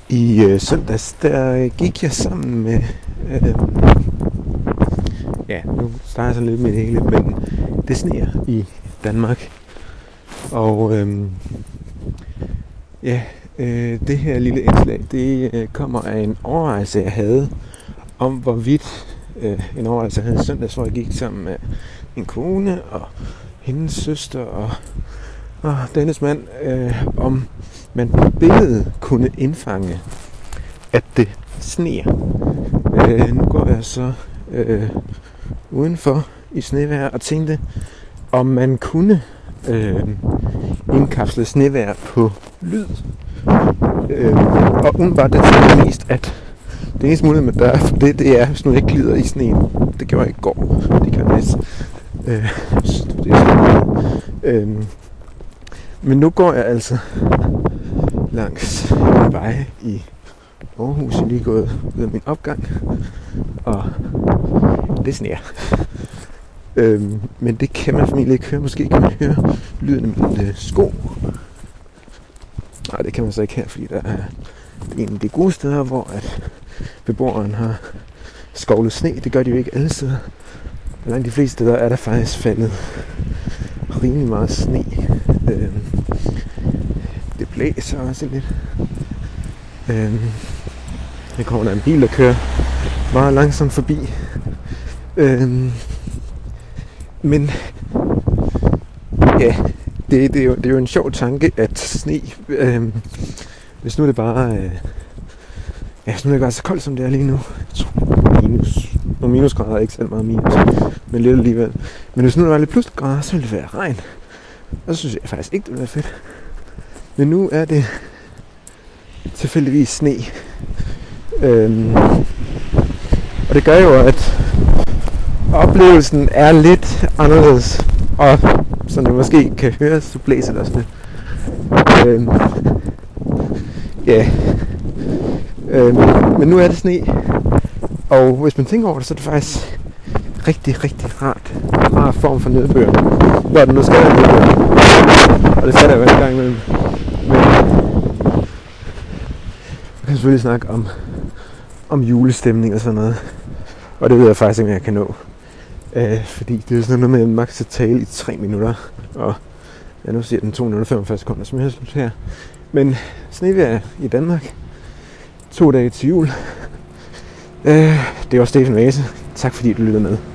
I søndags, der gik jeg sammen med, nu starter jeg sådan lidt med det hele, men det sneer i Danmark. Og det her lille indslag, det kommer af en overvejelse, jeg havde om hvorvidt, en overvejelse, jeg havde søndags, hvor jeg gik sammen med min kone og hendes søster og dennes mand, om man på billedet kunne indfange, at det sneer. Nu går jeg så udenfor i snevejr og tænkte, om man kunne indkapsle snevejr på lyd. Og umiddelbart det tænker jeg mest, at det eneste mulighed med dør for det er, hvis nu ikke glider i sneen. Det gjorde jeg i går. Det kan jeg men nu går jeg altså langs en vej i Aarhus. Jeg er lige gået ud af min opgang, og det sneer. Men det kan man formentlig ikke høre. Måske kan man høre lyden af mine sko. Nej, det kan man så ikke her, fordi der er en af de gode steder, hvor at beboeren har skovlet sne. Det gør de jo ikke alle steder. Langt de fleste steder er der faktisk faldet rimelig meget sne. Det blæser også lidt. Der kommer der en bil, der kører meget langsomt forbi. Men ja, det er jo en sjov tanke, at sne, hvis nu er det bare, hvis nu er det bare så koldt, som det er lige nu. Jeg tror minusgrader er ikke selv meget minus, men lidt alligevel. Men hvis nu der var lidt plusgrader, så ville det være regn. Og så synes jeg faktisk ikke, det ville være fedt. Men nu er det tilfældigvis sne. Og det gør jo, at oplevelsen er lidt anderledes. Og som du måske kan høre, så blæser det også lidt. Men nu er det sne. Og hvis man tænker over det, så er det faktisk rigtig, rigtig rar form for nedbør. Når den nu skal være nedbør. Og det skal der jo en gang imellem. Men man kan selvfølgelig snakke om julestemning og sådan noget. Og det ved jeg faktisk ikke, om jeg kan nå. Fordi det er sådan noget med max at tale i 3 minutter. Og nu siger den 2 minutter 45 sekunder, som jeg synes her. Men snevejr i Danmark. 2 dage til jul. Det var Stefan Vase. Tak fordi du lyttede med.